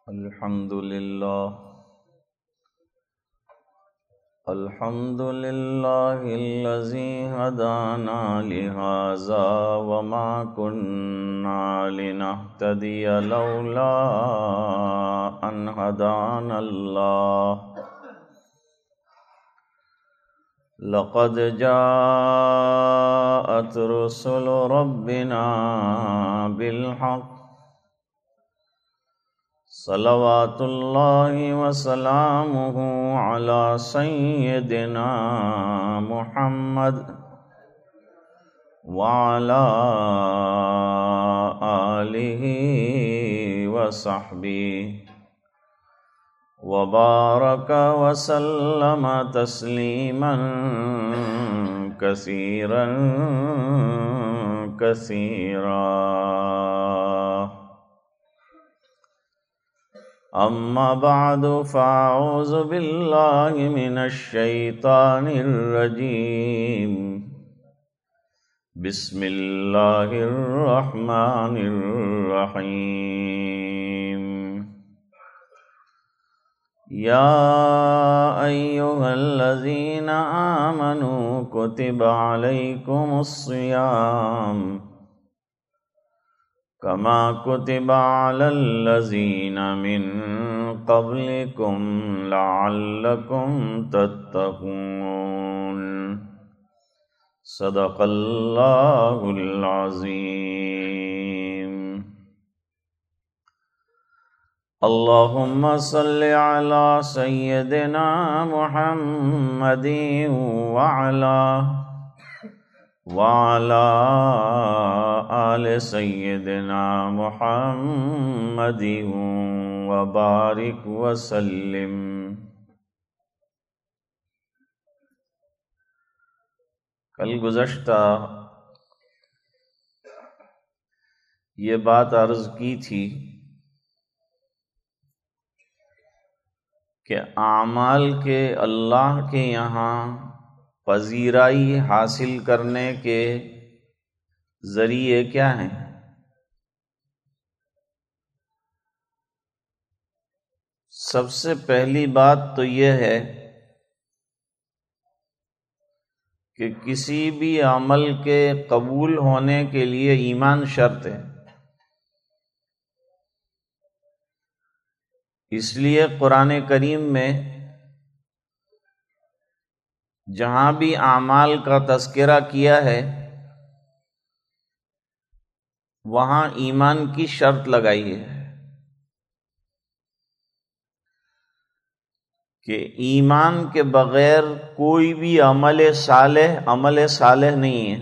الحمد لله الذي هدانا لهذا وما كنا لنهتدي لولا أن هدانا الله لقد جاءت رسل ربنا بالحق صلوات الله وسلامه على سيدنا محمد وعلى آله وصحبه وبارك وسلم تسليما كثيرا كثيرا. أما بعد فأعوذ بالله من الشيطان الرجيم. بسم الله الرحمن الرحيم. يا أيها الذين آمنوا كتب عليكم الصيام كما كتب على الذين من قبلكم لعلكم تتقون. صدق الله العظيم. اللهم صل على سيدنا محمد وعلى آل سيدنا محمد وبارك وسلم. کل گزشتہ یہ بات عرض کی تھی کہ اعمال کے اللہ کے یہاں پذیرائی حاصل کرنے کے ذریعے کیا ہیں؟ سب سے پہلی بات تو یہ ہے کہ کسی بھی عمل کے قبول ہونے کے لیے ایمان شرط ہے. اس لیے قرآن کریم میں جہاں بھی اعمال کا تذکرہ کیا ہے وہاں ایمان کی شرط لگائی ہے کہ ایمان کے بغیر کوئی بھی عمل صالح نہیں ہے.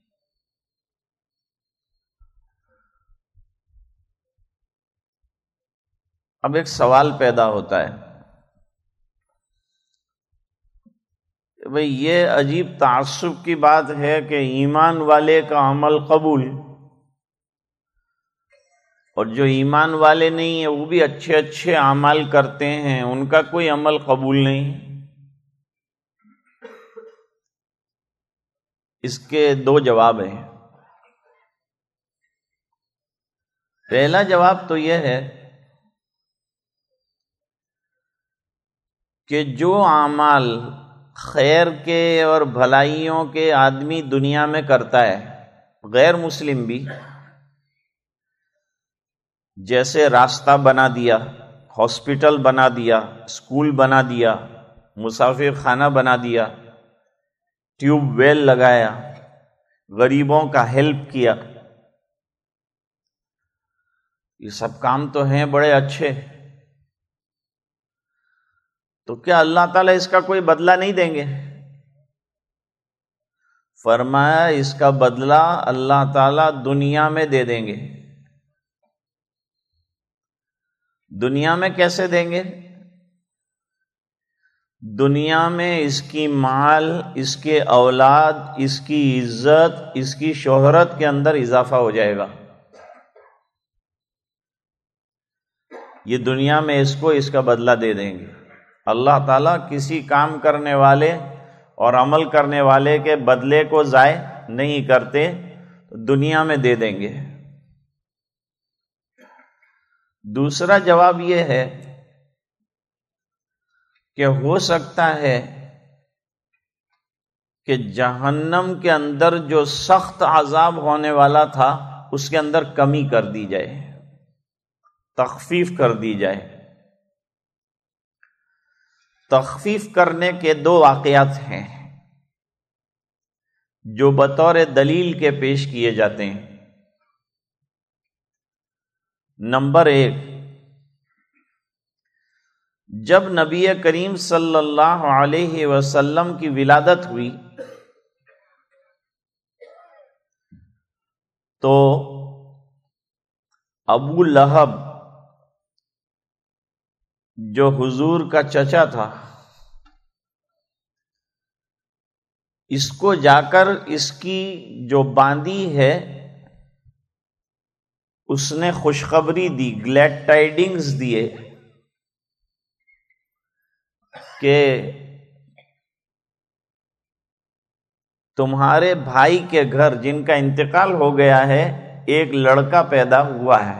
اب ایک سوال پیدا ہوتا ہے کہ بھئی یہ عجیب تعصب کی بات ہے کہ ایمان والے کا عمل قبول اور جو ایمان والے نہیں ہیں وہ بھی اچھے اچھے اعمال کرتے ہیں، ان کا کوئی عمل قبول نہیں. اس کے دو جواب ہیں. پہلا جواب تو یہ ہے کہ جو اعمال خیر کے اور بھلائیوں کے آدمی دنیا میں کرتا ہے، غیر مسلم بھی، جیسے راستہ بنا دیا، ہاسپٹل بنا دیا، اسکول بنا دیا، مسافر خانہ بنا دیا، ٹیوب ویل لگایا، غریبوں کا ہیلپ کیا، یہ سب کام تو ہیں بڑے اچھے. تو کیا اللہ تعالیٰ اس کا کوئی بدلہ نہیں دیں گے؟ فرمایا اس کا بدلہ اللہ تعالیٰ دنیا میں دے دیں گے. دنیا میں کیسے دیں گے؟ دنیا میں اس کی مال، اس کے اولاد، اس کی عزت، اس کی شہرت کے اندر اضافہ ہو جائے گا. یہ دنیا میں اس کو اس کا بدلہ دے دیں گے. اللہ تعالیٰ کسی کام کرنے والے اور عمل کرنے والے کے بدلے کو ضائع نہیں کرتے، دنیا میں دے دیں گے. دوسرا جواب یہ ہے کہ ہو سکتا ہے کہ جہنم کے اندر جو سخت عذاب ہونے والا تھا اس کے اندر کمی کر دی جائے، تخفیف کر دی جائے۔ تخفیف کرنے کے دو واقعات ہیں جو بطور دلیل کے پیش کیے جاتے ہیں۔ نمبر 1، جب نبی کریم صلی اللہ علیہ وسلم کی ولادت ہوئی تو ابو لہب جو حضور کا چچا تھا، اس کو جا کر اس کی جو باندی ہے اس نے خوشخبری دی، گلیڈ ٹائیڈنگز دیے کہ تمہارے بھائی کے گھر جن کا انتقال ہو گیا ہے ایک لڑکا پیدا ہوا ہے۔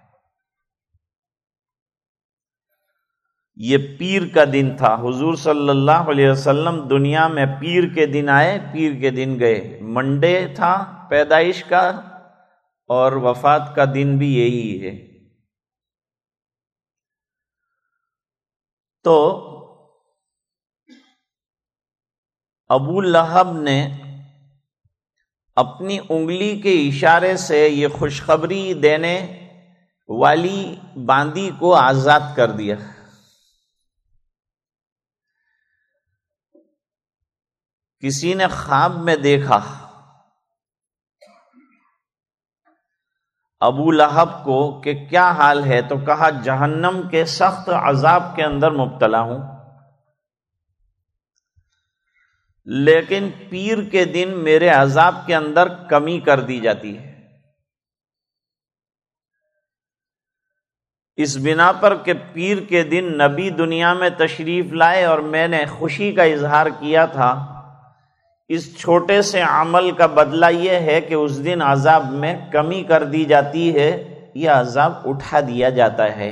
یہ پیر کا دن تھا، حضور صلی اللہ علیہ وسلم دنیا میں پیر کے دن آئے، پیر کے دن گئے۔ منڈے تھا پیدائش کا اور وفات کا دن بھی یہی ہے۔ تو ابو لہب نے اپنی انگلی کے اشارے سے یہ خوشخبری دینے والی باندی کو آزاد کر دیا۔ کسی نے خواب میں دیکھا ابو لہب کو کہ کیا حال ہے، تو کہا جہنم کے سخت عذاب کے اندر مبتلا ہوں، لیکن پیر کے دن میرے عذاب کے اندر کمی کر دی جاتی ہے، اس بنا پر کہ پیر کے دن نبی دنیا میں تشریف لائے اور میں نے خوشی کا اظہار کیا تھا، اس چھوٹے سے عمل کا بدلہ یہ ہے کہ اس دن عذاب میں کمی کر دی جاتی ہے، یہ عذاب اٹھا دیا جاتا ہے۔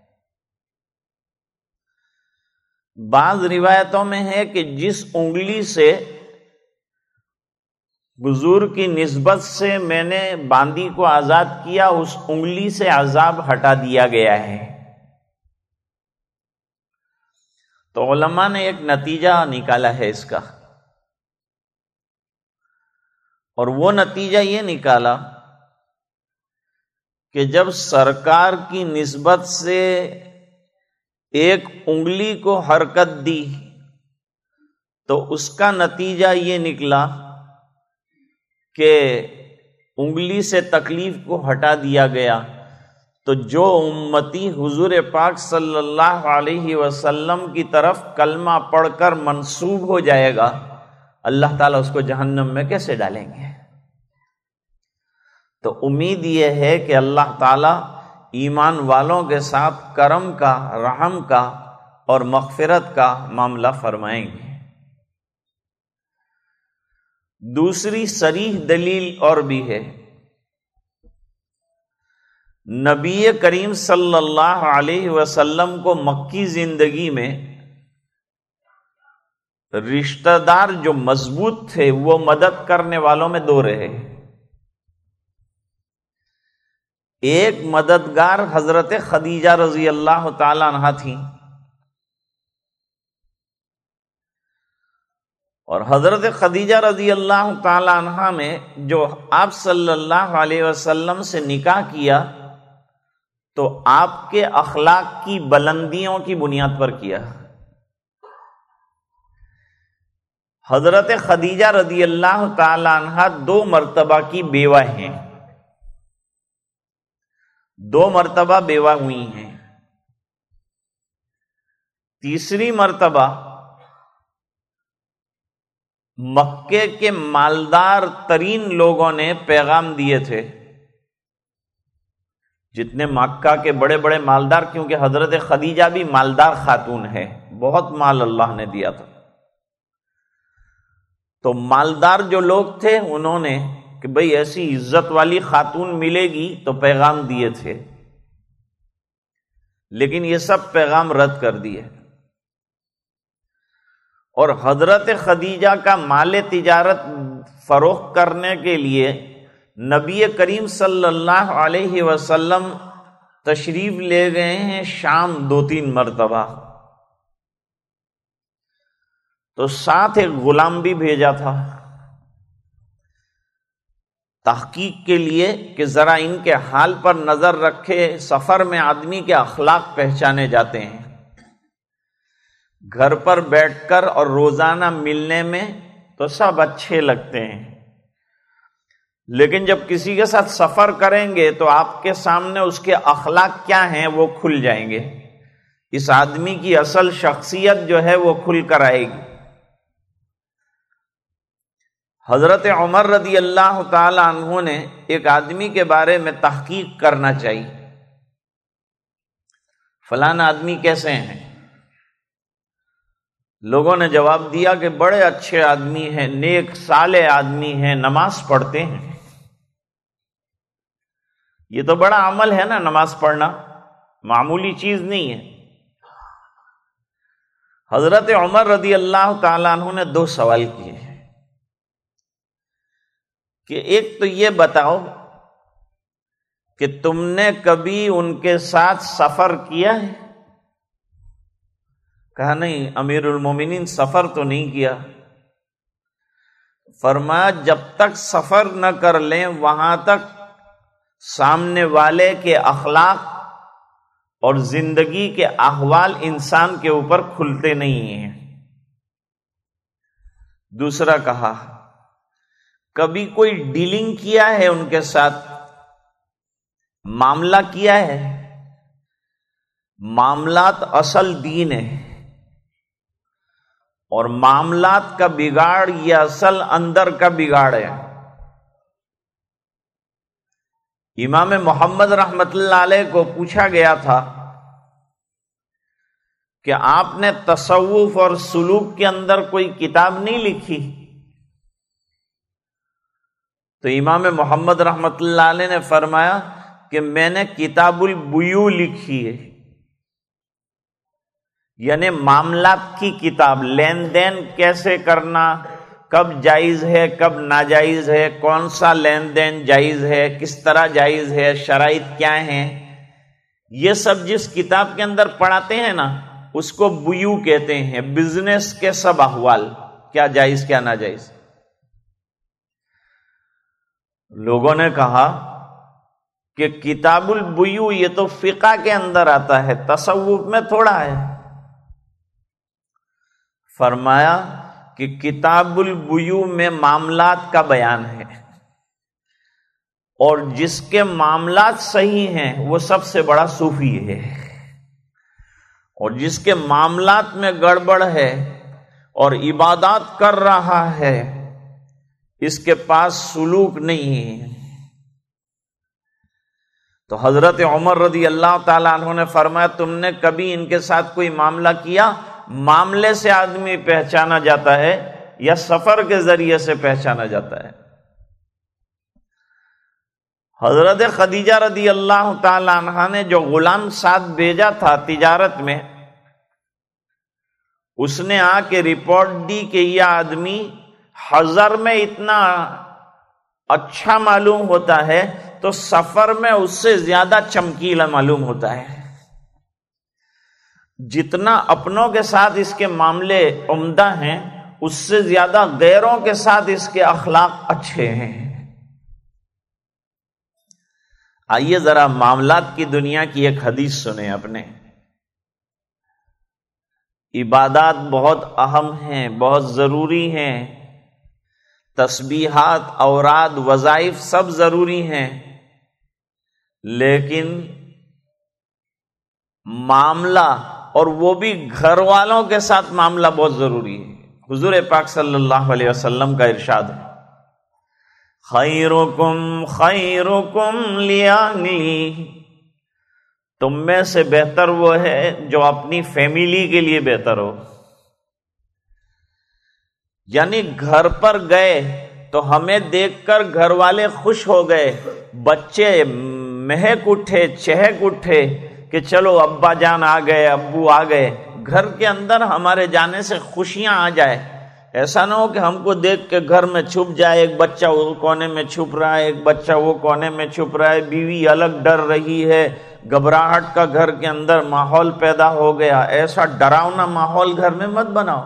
بعض روایتوں میں ہے کہ جس انگلی سے حضور کی نسبت سے میں نے باندی کو آزاد کیا اس انگلی سے عذاب ہٹا دیا گیا ہے۔ تو علماء نے ایک نتیجہ نکالا ہے اس کا، اور وہ نتیجہ یہ نکالا کہ جب سرکار کی نسبت سے ایک انگلی کو حرکت دی تو اس کا نتیجہ یہ نکلا کہ انگلی سے تکلیف کو ہٹا دیا گیا۔ تو جو امتی حضور پاک صلی اللہ علیہ وسلم کی طرف کلمہ پڑھ کر منسوب ہو جائے گا، اللہ تعالیٰ اس کو جہنم میں کیسے ڈالیں گے؟ تو امید یہ ہے کہ اللہ تعالیٰ ایمان والوں کے ساتھ کرم کا، رحم کا اور مغفرت کا معاملہ فرمائیں گے۔ دوسری صریح دلیل اور بھی ہے، نبی کریم صلی اللہ علیہ وسلم کو مکی زندگی میں رشتہ دار جو مضبوط تھے وہ مدد کرنے والوں میں دو رہے۔ ایک مددگار حضرت خدیجہ رضی اللہ تعالی عنہا تھیں، اور حضرت خدیجہ رضی اللہ تعالی عنہا میں جو آپ صلی اللہ علیہ وسلم سے نکاح کیا تو آپ کے اخلاق کی بلندیوں کی بنیاد پر کیا۔ حضرت خدیجہ رضی اللہ تعالی عنہا 2 مرتبہ کی بیوہ ہیں، 2 مرتبہ بیوہ ہوئی ہیں۔ تیسری مرتبہ مکے کے مالدار ترین لوگوں نے پیغام دیے تھے، جتنے مکہ کے بڑے بڑے مالدار، کیونکہ حضرت خدیجہ بھی مالدار خاتون ہے، بہت مال اللہ نے دیا تھا، تو مالدار جو لوگ تھے انہوں نے کہ بھئی ایسی عزت والی خاتون ملے گی تو پیغام دیے تھے لیکن یہ سب پیغام رد کر دیے. اور حضرت خدیجہ کا مال تجارت فروخت کرنے کے لیے نبی کریم صلی اللہ علیہ وسلم تشریف لے گئے ہیں شام 2-3 مرتبہ. تو ساتھ ایک غلام بھی بھیجا تھا تحقیق کے لیے کہ ذرا ان کے حال پر نظر رکھے. سفر میں آدمی کے اخلاق پہچانے جاتے ہیں. گھر پر بیٹھ کر اور روزانہ ملنے میں تو سب اچھے لگتے ہیں، لیکن جب کسی کے ساتھ سفر کریں گے تو آپ کے سامنے اس کے اخلاق کیا ہیں وہ کھل جائیں گے. اس آدمی کی اصل شخصیت جو ہے وہ کھل کر آئے گی. حضرت عمر رضی اللہ تعالی عنہ نے ایک آدمی کے بارے میں تحقیق کرنا چاہیے. فلانا آدمی کیسے ہیں؟ لوگوں نے جواب دیا کہ بڑے اچھے آدمی ہیں، نیک صالح آدمی ہیں، نماز پڑھتے ہیں. یہ تو بڑا عمل ہے نا، نماز پڑھنا معمولی چیز نہیں ہے. حضرت عمر رضی اللہ تعالیٰ عنہ نے 2 سوال کیے کہ ایک تو یہ بتاؤ کہ تم نے کبھی ان کے ساتھ سفر کیا ہے؟ کہا نہیں امیر المومنین سفر تو نہیں کیا. فرمایا جب تک سفر نہ کر لیں وہاں تک سامنے والے کے اخلاق اور زندگی کے احوال انسان کے اوپر کھلتے نہیں ہیں. دوسرا کہا کبھی کوئی ڈیلنگ کیا ہے ان کے ساتھ، معاملہ کیا ہے؟ معاملات اصل دین ہے، اور معاملات کا بگاڑ یہ اصل اندر کا بگاڑ ہے. امام محمد رحمت اللہ علیہ کو پوچھا گیا تھا کہ آپ نے تصوف اور سلوک کے اندر کوئی کتاب نہیں لکھی؟ تو امام محمد رحمت اللہ علیہ نے فرمایا کہ میں نے کتاب البیوع لکھی ہے، یعنی معاملات کی کتاب. لین دین کیسے کرنا، کب جائز ہے کب ناجائز ہے، کون سا لین دین جائز ہے، کس طرح جائز ہے، شرائط کیا ہیں، یہ سب جس کتاب کے اندر پڑھاتے ہیں نا اس کو بیوع کہتے ہیں. بزنس کے سب احوال، کیا جائز کیا ناجائز. لوگوں نے کہا کہ کتاب البیوع یہ تو فقہ کے اندر آتا ہے، تصوف میں تھوڑا ہے. فرمایا کہ کتاب البیوع میں معاملات کا بیان ہے، اور جس کے معاملات صحیح ہیں وہ سب سے بڑا صوفی ہے، اور جس کے معاملات میں گڑبڑ ہے اور عبادات کر رہا ہے اس کے پاس سلوک نہیں ہے. تو حضرت عمر رضی اللہ تعالیٰ عنہ نے فرمایا تم نے کبھی ان کے ساتھ کوئی معاملہ کیا؟ معاملے سے آدمی پہچانا جاتا ہے یا سفر کے ذریعے سے پہچانا جاتا ہے؟ حضرت خدیجہ رضی اللہ تعالی عنہا نے جو غلام ساتھ بھیجا تھا تجارت میں، اس نے آ کے رپورٹ دی کہ یہ آدمی حضر میں اتنا اچھا معلوم ہوتا ہے تو سفر میں اس سے زیادہ چمکیلا معلوم ہوتا ہے. جتنا اپنوں کے ساتھ اس کے معاملے عمدہ ہیں اس سے زیادہ غیروں کے ساتھ اس کے اخلاق اچھے ہیں. آئیے ذرا معاملات کی دنیا کی ایک حدیث سنیں اپنے. عبادات بہت اہم ہیں، بہت ضروری ہیں، تسبیحات، اوراد، وظائف سب ضروری ہیں، لیکن معاملہ اور وہ بھی گھر والوں کے ساتھ معاملہ بہت ضروری ہے. حضور پاک صلی اللہ علیہ وسلم کا ارشاد ہے خیرکم خیرکم لیاہلی، تم میں سے بہتر وہ ہے جو اپنی فیملی کے لیے بہتر ہو. یعنی گھر پر گئے تو ہمیں دیکھ کر گھر والے خوش ہو گئے، بچے مہک اٹھے، چہک اٹھے کہ چلو ابا جان آ گئے، ابو آ گئے، گھر کے اندر ہمارے جانے سے خوشیاں آ جائے. ایسا نہ ہو کہ ہم کو دیکھ کے گھر میں چھپ جائے، ایک بچہ وہ کونے میں چھپ رہا ہے، ایک بچہ وہ کونے میں چھپ رہا ہے، بیوی الگ ڈر رہی ہے، گھبراہٹ کا گھر کے اندر ماحول پیدا ہو گیا. ایسا ڈراؤنا ماحول گھر میں مت بناؤ.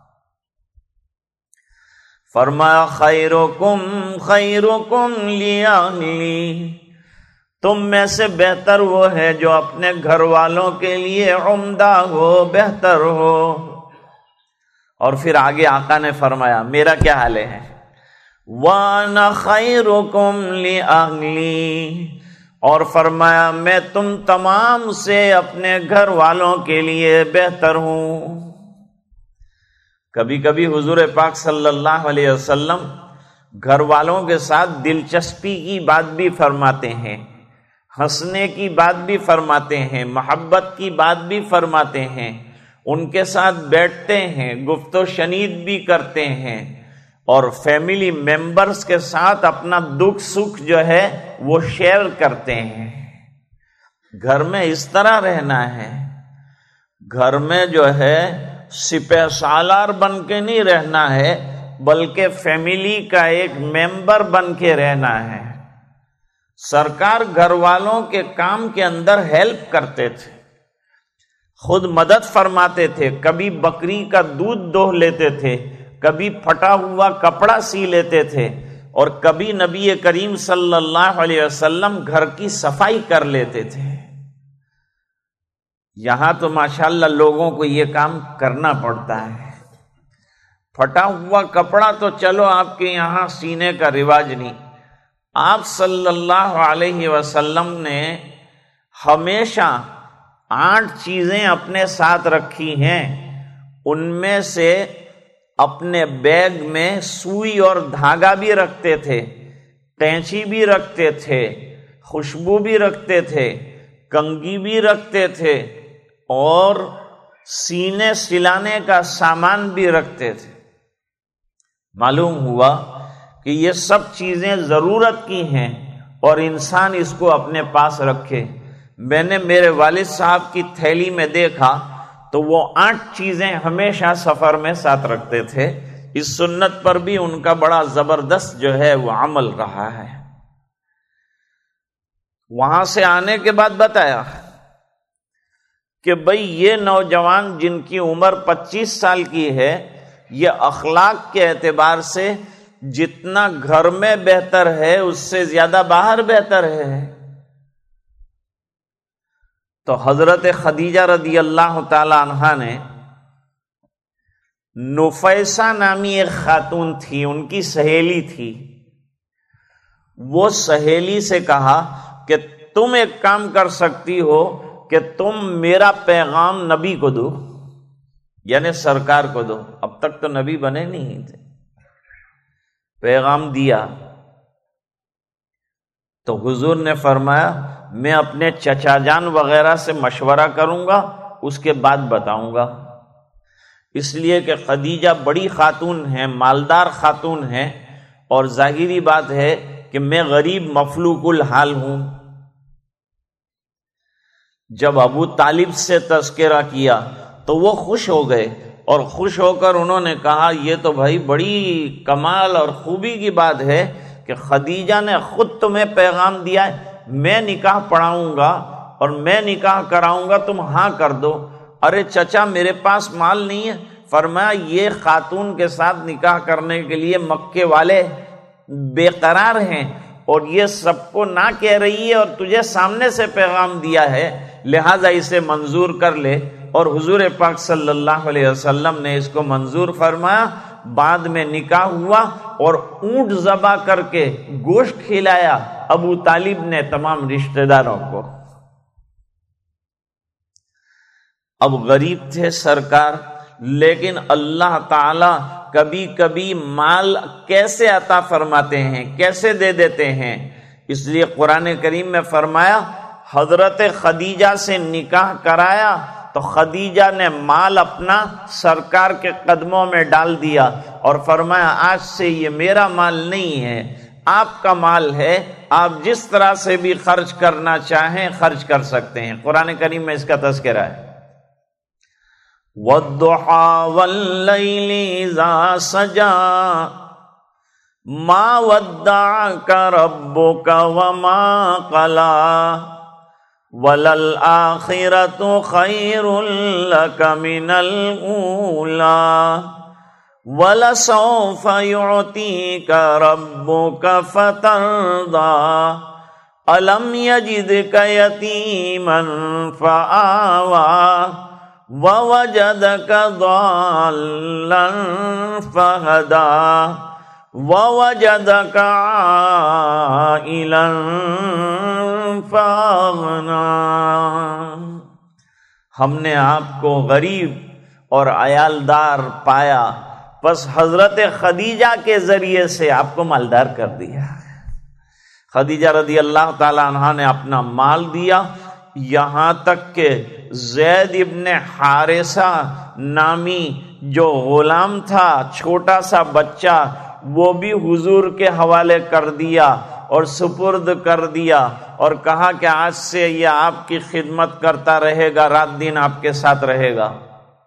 فرمایا خیرکم خیرکم لأہلی، تم میں سے بہتر وہ ہے جو اپنے گھر والوں کے لیے عمدہ ہو، بہتر ہو. اور پھر آگے آقا نے فرمایا میرا کیا حال ہے، وَأَنَا خَيْرُكُمْ لِأَهْلِي، اور فرمایا میں تم تمام سے اپنے گھر والوں کے لیے بہتر ہوں. کبھی کبھی حضور پاک صلی اللہ علیہ وسلم گھر والوں کے ساتھ دلچسپی کی بات بھی فرماتے ہیں، ہنسنے کی بات بھی فرماتے ہیں، محبت کی بات بھی فرماتے ہیں، ان کے ساتھ بیٹھتے ہیں، گفت و شنید بھی کرتے ہیں، اور فیملی ممبرز کے ساتھ اپنا دکھ سکھ جو ہے وہ شیئر کرتے ہیں. گھر میں اس طرح رہنا ہے. گھر میں جو ہے سپہ سالار بن کے نہیں رہنا ہے، بلکہ فیملی کا ایک ممبر بن کے رہنا ہے. سرکار گھر والوں کے کام کے اندر ہیلپ کرتے تھے، خود مدد فرماتے تھے. کبھی بکری کا دودھ دوہ لیتے تھے، کبھی پھٹا ہوا کپڑا سی لیتے تھے، اور کبھی نبی کریم صلی اللہ علیہ وسلم گھر کی صفائی کر لیتے تھے. یہاں تو ماشاءاللہ لوگوں کو یہ کام کرنا پڑتا ہے. پھٹا ہوا کپڑا تو چلو آپ کے یہاں سینے کا رواج نہیں. آپ صلی اللہ علیہ وسلم نے ہمیشہ 8 چیزیں اپنے ساتھ رکھی ہیں. ان میں سے اپنے بیگ میں سوئی اور دھاگا بھی رکھتے تھے، قینچی بھی رکھتے تھے، خوشبو بھی رکھتے تھے، کنگھی بھی رکھتے تھے، اور سینے سلانے کا سامان بھی رکھتے تھے. معلوم ہوا کہ یہ سب چیزیں ضرورت کی ہیں اور انسان اس کو اپنے پاس رکھے. میں نے میرے والد صاحب کی تھیلی میں دیکھا تو وہ 8 چیزیں ہمیشہ سفر میں ساتھ رکھتے تھے. اس سنت پر بھی ان کا بڑا زبردست جو ہے وہ عمل رہا ہے. وہاں سے آنے کے بعد بتایا کہ بھئی یہ نوجوان جن کی عمر 25 سال کی ہے، یہ اخلاق کے اعتبار سے جتنا گھر میں بہتر ہے اس سے زیادہ باہر بہتر ہے. تو حضرت خدیجہ رضی اللہ تعالی عنہا نے نفیسہ نامی ایک خاتون تھی، ان کی سہیلی تھی. وہ سہیلی سے کہا کہ تم ایک کام کر سکتی ہو کہ تم میرا پیغام نبی کو دو، یعنی سرکار کو دو. اب تک تو نبی بنے نہیں تھے. پیغام دیا تو حضور نے فرمایا میں اپنے چچا جان وغیرہ سے مشورہ کروں گا، اس کے بعد بتاؤں گا. اس لیے کہ خدیجہ بڑی خاتون ہیں، مالدار خاتون ہیں، اور ظاہری بات ہے کہ میں غریب مفلوق الحال ہوں. جب ابو طالب سے تذکرہ کیا تو وہ خوش ہو گئے، اور خوش ہو کر انہوں نے کہا یہ تو بھائی بڑی کمال اور خوبی کی بات ہے کہ خدیجہ نے خود تمہیں پیغام دیا ہے، میں نکاح پڑھاؤں گا اور میں نکاح کراؤں گا، تم ہاں کر دو. ارے چچا میرے پاس مال نہیں ہے. فرمایا یہ خاتون کے ساتھ نکاح کرنے کے لیے مکے والے بے قرار ہیں، اور یہ سب کو نہ کہہ رہی ہے، اور تجھے سامنے سے پیغام دیا ہے، لہذا اسے منظور کر لے. اور حضور پاک صلی اللہ علیہ وسلم نے اس کو منظور فرمایا. بعد میں نکاح ہوا اور اونٹ ذبح کر کے گوشت کھلایا ابو طالب نے تمام رشتہ داروں کو. اب غریب تھے سرکار، لیکن اللہ تعالی کبھی کبھی مال کیسے عطا فرماتے ہیں، کیسے دے دیتے ہیں. اس لیے قرآن کریم میں فرمایا حضرت خدیجہ سے نکاح کرایا تو خدیجہ نے مال اپنا سرکار کے قدموں میں ڈال دیا اور فرمایا آج سے یہ میرا مال نہیں ہے، آپ کا مال ہے، آپ جس طرح سے بھی خرچ کرنا چاہیں خرچ کر سکتے ہیں۔ قرآن کریم میں اس کا تذکرہ ہے، وَالضُّحَىٰ وَاللَّيْلِ إِذَا سَجَىٰ مَا وَدَّعَكَ رَبُّكَ وَمَا قَلَىٰ وَلَلْآخِرَةُ خَيْرٌ لَكَ مِنَ الْأُولَىٰ وَلَسَوْفَ يُعْطِيكَ رَبُّكَ فَتَرْضَىٰ أَلَمْ يَجِدْكَ يَتِيمًا فَآوَىٰ وَوَجَدَكَ ضَالًّا فَهَدَىٰ وَوَجَدَكَ عَائِلًا فَأَغْنَىٰ۔ ہم نے آپ کو غریب اور عیالدار پایا، بس حضرت خدیجہ کے ذریعے سے آپ کو مالدار کر دیا۔ خدیجہ رضی اللہ تعالی عنہا نے اپنا مال دیا، یہاں تک کہ زید ابن حارثہ نامی جو غلام تھا، چھوٹا سا بچہ، وہ بھی حضور کے حوالے کر دیا اور سپرد کر دیا اور کہا کہ آج سے یہ آپ کی خدمت کرتا رہے گا، رات دن آپ کے ساتھ رہے گا۔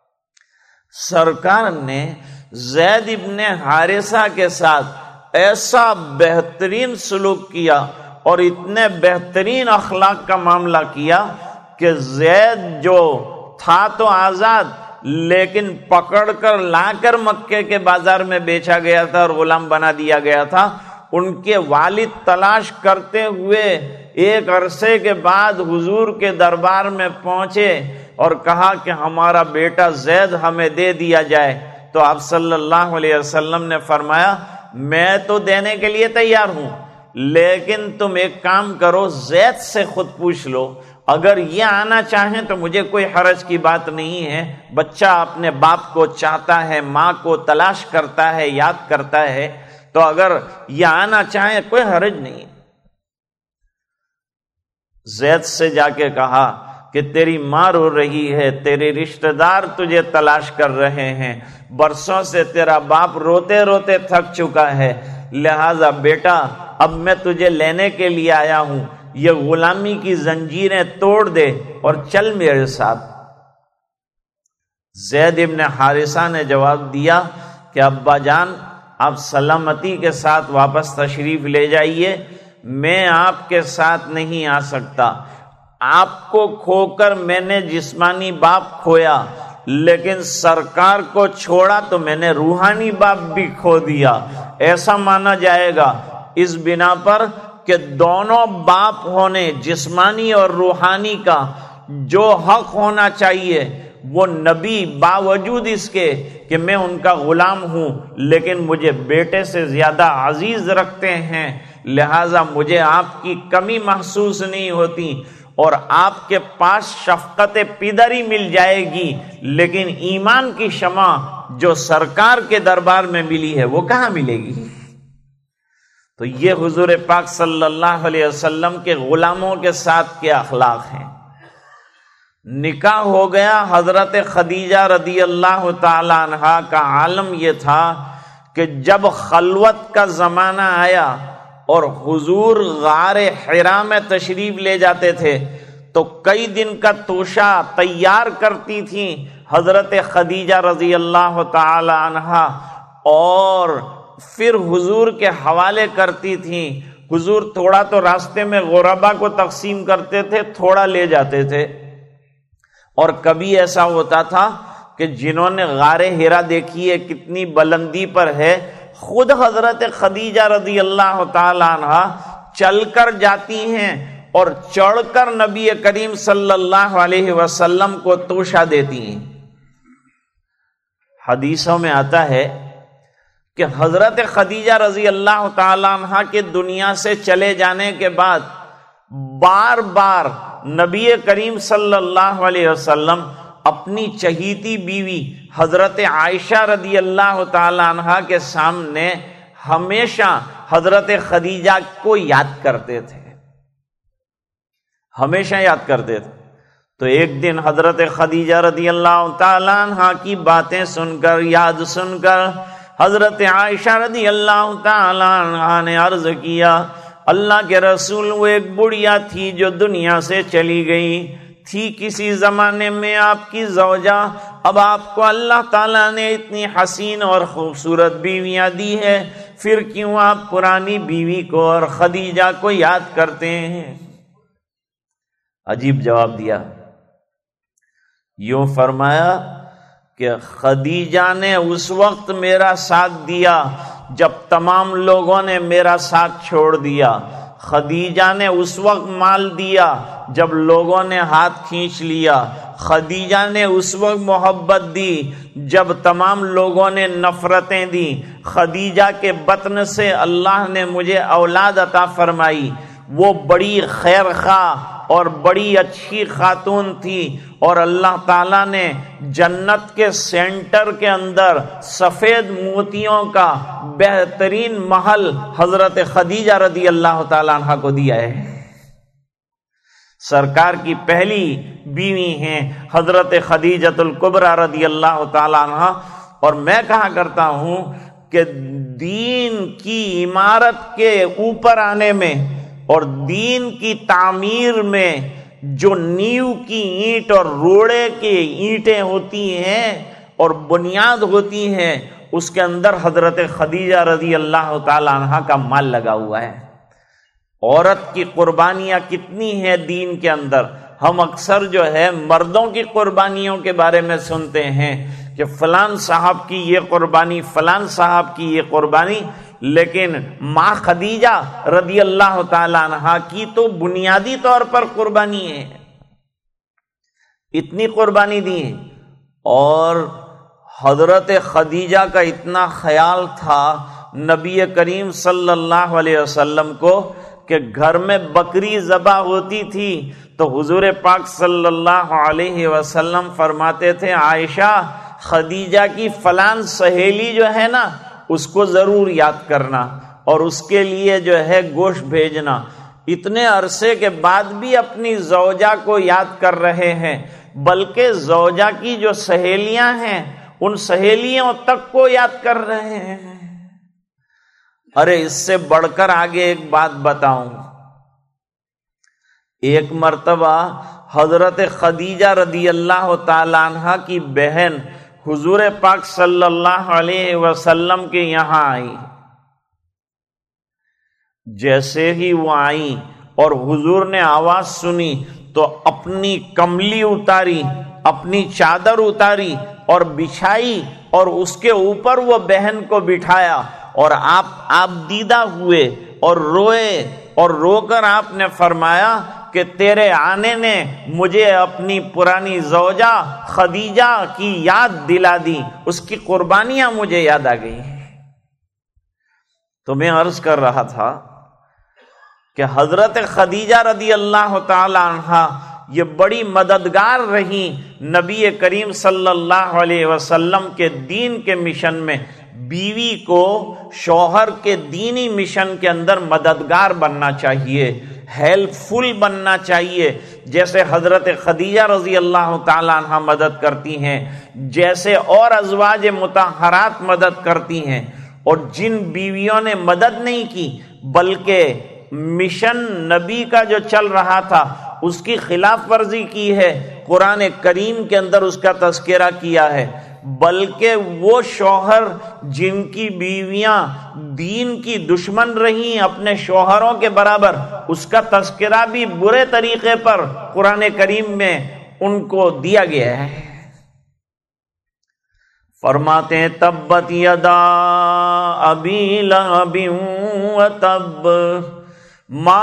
سرکار نے زید ابن حارثہ کے ساتھ ایسا بہترین سلوک کیا اور اتنے بہترین اخلاق کا معاملہ کیا کہ زید جو تھا تو آزاد، لیکن پکڑ کر لا کر مکے کے بازار میں بیچا گیا تھا اور غلام بنا دیا گیا تھا۔ ان کے والد تلاش کرتے ہوئے ایک عرصے کے بعد حضور کے دربار میں پہنچے اور کہا کہ ہمارا بیٹا زید ہمیں دے دیا جائے، تو آپ صلی اللہ علیہ وسلم نے فرمایا میں تو دینے کے لیے تیار ہوں، لیکن تم ایک کام کرو، زید سے خود پوچھ لو، اگر یہ آنا چاہیں تو مجھے کوئی حرج کی بات نہیں ہے۔ بچہ اپنے باپ کو چاہتا ہے، ماں کو تلاش کرتا ہے، یاد کرتا ہے، تو اگر یہ آنا چاہیں کوئی حرج نہیں۔ زید سے جا کے کہا کہ تیری ماں رو رہی ہے، تیرے رشتہ دار تجھے تلاش کر رہے ہیں، برسوں سے تیرا باپ روتے روتے تھک چکا ہے، لہذا بیٹا اب میں تجھے لینے کے لیے آیا ہوں، یہ غلامی کی زنجیریں توڑ دے اور چل میرے ساتھ۔ زید ابن حارثہ نے جواب دیا کہ ابا جان آپ سلامتی کے ساتھ واپس تشریف لے جائیے، میں آپ کے ساتھ نہیں آ سکتا۔ آپ کو کھو کر میں نے جسمانی باپ کھویا، لیکن سرکار کو چھوڑا تو میں نے روحانی باپ بھی کھو دیا۔ ایسا مانا جائے گا اس بنا پر کہ دونوں باپ ہونے، جسمانی اور روحانی کا جو حق ہونا چاہیے وہ نبی باوجود اس کے کہ میں ان کا غلام ہوں لیکن مجھے بیٹے سے زیادہ عزیز رکھتے ہیں، لہٰذا مجھے آپ کی کمی محسوس نہیں ہوتی اور آپ کے پاس شفقت پدری مل جائے گی، لیکن ایمان کی شمع جو سرکار کے دربار میں ملی ہے وہ کہاں ملے گی؟ تو یہ حضور پاک صلی اللہ علیہ وسلم کے غلاموں کے ساتھ کے اخلاق ہیں۔ نکاح ہو گیا، حضرت خدیجہ رضی اللہ تعالی عنہا کا عالم یہ تھا کہ جب خلوت کا زمانہ آیا اور حضور غار حرا میں تشریف لے جاتے تھے تو کئی دن کا توشہ تیار کرتی تھیں حضرت خدیجہ رضی اللہ تعالی عنہا اور پھر حضور کے حوالے کرتی تھیں۔ حضور تھوڑا تو راستے میں غربا کو تقسیم کرتے تھے، تھوڑا لے جاتے تھے، اور کبھی ایسا ہوتا تھا کہ جنہوں نے غار حرا دیکھی ہے کتنی بلندی پر ہے، خود حضرت خدیجہ رضی اللہ تعالی عنہا چل کر جاتی ہیں اور چڑھ کر نبی کریم صلی اللہ علیہ وسلم کو توشہ دیتی ہیں۔ حدیثوں میں آتا ہے کہ حضرت خدیجہ رضی اللہ تعالی عنہا کے دنیا سے چلے جانے کے بعد بار بار نبی کریم صلی اللہ علیہ وسلم اپنی چہیتی بیوی حضرت عائشہ رضی اللہ تعالی عنہا کے سامنے ہمیشہ حضرت خدیجہ کو یاد کرتے تھے، ہمیشہ یاد کرتے تھے۔ تو ایک دن حضرت خدیجہ رضی اللہ تعالی عنہا کی باتیں سن کر، یاد سن کر حضرت عائشہ رضی اللہ تعالی عنہا نے عرض کیا اللہ کے رسول وہ ایک بڑھیا تھی جو دنیا سے چلی گئی تھی کسی زمانے میں آپ کی زوجہ، اب آپ کو اللہ تعالیٰ نے اتنی حسین اور خوبصورت بیویاں دی ہے، پھر کیوں آپ پرانی بیوی کو اور خدیجہ کو یاد کرتے ہیں؟ عجیب جواب دیا، یوں فرمایا کہ خدیجہ نے اس وقت میرا ساتھ دیا جب تمام لوگوں نے میرا ساتھ چھوڑ دیا، خدیجہ نے اس وقت مال دیا جب لوگوں نے ہاتھ کھینچ لیا، خدیجہ نے اس وقت محبت دی جب تمام لوگوں نے نفرتیں دی، خدیجہ کے بطن سے اللہ نے مجھے اولاد عطا فرمائی، وہ بڑی خیر خواہ اور بڑی اچھی خاتون تھی، اور اللہ تعالیٰ نے جنت کے سینٹر کے اندر سفید موتیوں کا بہترین محل حضرت خدیجہ رضی اللہ تعالیٰ عنہ کو دیا ہے۔ سرکار کی پہلی بیوی ہیں حضرت خدیجۃ الکبریٰ رضی اللہ تعالیٰ عنہ، اور میں کہا کرتا ہوں کہ دین کی عمارت کے اوپر آنے میں اور دین کی تعمیر میں جو نیو کی اینٹ اور روڑے کی اینٹیں ہوتی ہیں اور بنیاد ہوتی ہیں، اس کے اندر حضرت خدیجہ رضی اللہ تعالی عنہ کا مال لگا ہوا ہے۔ عورت کی قربانیاں کتنی ہیں دین کے اندر، ہم اکثر جو ہے مردوں کی قربانیوں کے بارے میں سنتے ہیں کہ فلان صاحب کی یہ قربانی، فلان صاحب کی یہ قربانی، لیکن ماں خدیجہ رضی اللہ تعالی عنہ کی تو بنیادی طور پر قربانی ہے، اتنی قربانی دی ہے۔ اور حضرت خدیجہ کا اتنا خیال تھا نبی کریم صلی اللہ علیہ وسلم کو کہ گھر میں بکری ذبح ہوتی تھی تو حضور پاک صلی اللہ علیہ وسلم فرماتے تھے عائشہ خدیجہ کی فلان سہیلی جو ہے نا اس کو ضرور یاد کرنا اور اس کے لیے جو ہے گوشت بھیجنا۔ اتنے عرصے کے بعد بھی اپنی زوجہ کو یاد کر رہے ہیں، بلکہ زوجہ کی جو سہیلیاں ہیں ان سہیلیوں تک کو یاد کر رہے ہیں۔ ارے اس سے بڑھ کر آگے ایک بات بتاؤں، ایک مرتبہ حضرت خدیجہ رضی اللہ تعالی عنہ کی بہن حضور پاک صلی اللہ علیہ وسلم کے یہاں آئی۔ جیسے ہی وہ آئی اور حضور نے آواز سنی تو اپنی کملی اتاری، اپنی چادر اتاری اور بچھائی اور اس کے اوپر وہ بہن کو بٹھایا، اور آپ دیدہ ہوئے اور روئے، اور رو کر آپ نے فرمایا کہ تیرے آنے نے مجھے اپنی پرانی زوجہ خدیجہ کی یاد دلا دی، اس کی قربانیاں مجھے یاد آ گئی۔ تو میں عرض کر رہا تھا کہ حضرت خدیجہ رضی اللہ تعالی عنہ یہ بڑی مددگار رہی نبی کریم صلی اللہ علیہ وسلم کے دین کے مشن میں۔ بیوی کو شوہر کے دینی مشن کے اندر مددگار بننا چاہیے، ہیلپ فل بننا چاہیے، جیسے حضرت خدیجہ رضی اللہ تعالی عنہ مدد کرتی ہیں، جیسے اور ازواج مطہرات مدد کرتی ہیں۔ اور جن بیویوں نے مدد نہیں کی بلکہ مشن نبی کا جو چل رہا تھا اس کی خلاف ورزی کی ہے، قرآن کریم کے اندر اس کا تذکرہ کیا ہے، بلکہ وہ شوہر جن کی بیویاں دین کی دشمن رہیں اپنے شوہروں کے برابر، اس کا تذکرہ بھی برے طریقے پر قرآن کریم میں ان کو دیا گیا ہے۔ فرماتے ہیں تبت یدا ابی لہب وتب ما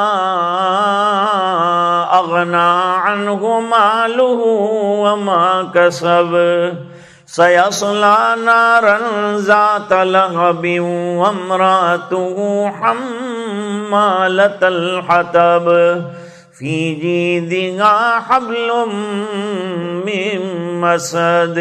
اغنا عنہ مالہ وما کسب سیصلی نارا ذات لہب وامرأتہ حمالۃ الحطب فی جیدہا حبل من مسد۔